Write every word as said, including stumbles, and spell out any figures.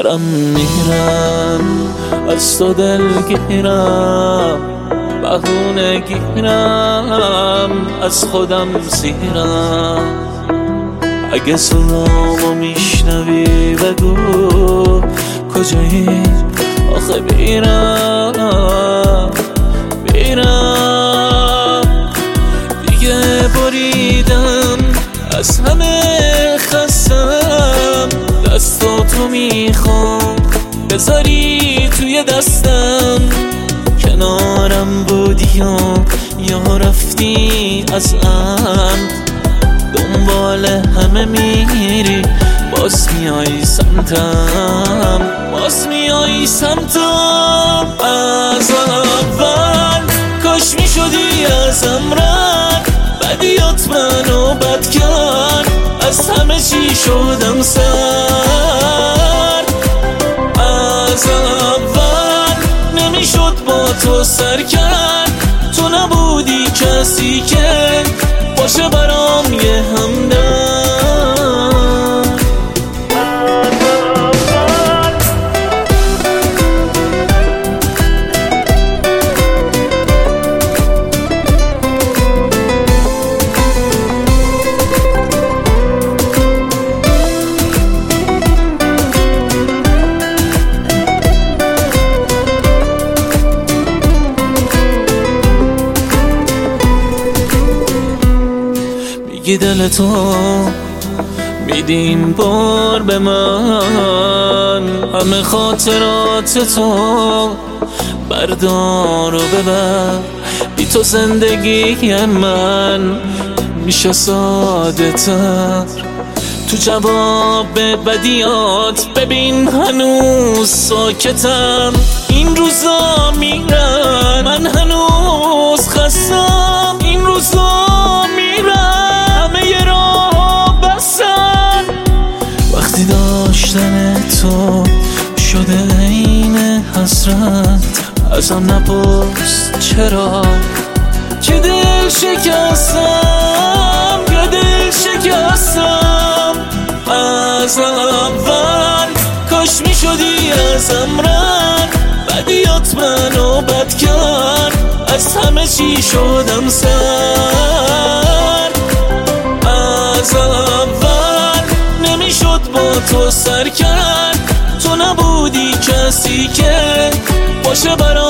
دارم میرم، از تو دلگیرم، بهونه گیرم، از خودم سیرم. اگه صدامو میشنوی بگو کجایی، آخه بیرم بیرم. دیگه بریدم از همه خستم، دستاتو میخوام بذاری توی دستم. کنارم بودی و یا رفتی از عمد، دنبال همه میری باز میای سمتم، باز میای سمتم. از اول کاش میشدی ازم رد، بدیات منو بد کرد، از همه چی شدم سرد. از اول نمیشد با تو سر کرد، تو نبودی کسی که باشه برام یه همدم. میگی دل تو میدیم بار به من، همه خاطرات تو بردار و ببر. بی تو زندگی من میشه ساده تر، تو جواب بدیات ببین هنوز ساکتم. این روزا میرن من هنوز خستم، این روزا میرن همه ی راه بستن. وقتی داشتن تو شده عین حسرت، ازم نپرس چرا که دل شکستم، که دل شکستم. از اول کاش میشدی ازم رد، بدیات منو بد کرد، از همه چی شدم سرد. از اول نمیشد با تو سر کرد، تو نبودی کسی که باشه برام